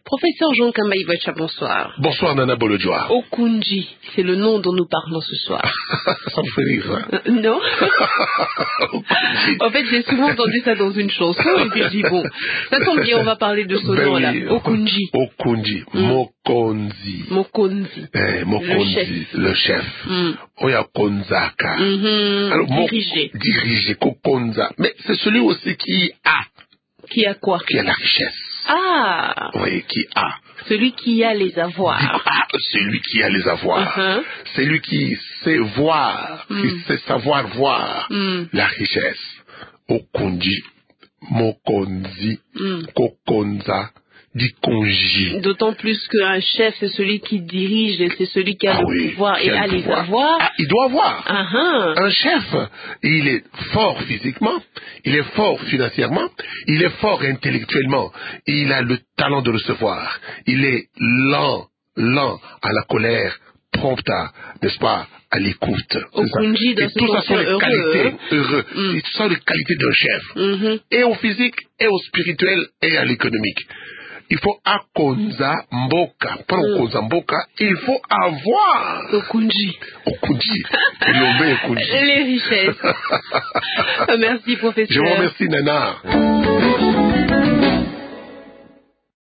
Professeur Jean Kamba-Iwacha, bonsoir. Bonsoir Nana Bolodjoa. Okunji, c'est le nom dont nous parlons ce soir. Ça me fait rire, hein? Non. En fait, j'ai souvent entendu ça dans une chanson et puis je dis bon, ça tombe bien, on va parler de ce nom-là. Oui. Okunji. Okunji. Mokonzi. Mokonzi. Mokonzi, le chef. Oya Konzaka. Alors, diriger, Kokonza. Mais c'est celui aussi qui a. Qui a quoi? Qui a la richesse. Ah. Oui, qui a. Celui qui a les avoirs. Celui qui a les avoirs. Celui qui sait voir, qui sait savoir voir la richesse. Okunji, Mokonzi, Kokonza, Dikonji. D'autant plus qu'un chef, c'est celui qui dirige, et c'est celui qui a le pouvoir et a les avoirs. Ah, il doit avoir. Un chef, il est fort physiquement, il est fort financièrement, il est fort intellectuellement, il a le talent de recevoir. Il est lent à la colère, prompt à, n'est-ce pas, à l'écoute. Okunji, et tout ça sont les qualités heureux. Et tout ça les qualités d'un chef. Et au physique, et au spirituel, et à l'économique. Il faut akonza mboka. Pas akonza mboka, il faut avoir Okunji. Okunji. Les richesses. Merci, professeur. Je vous remercie, Nana.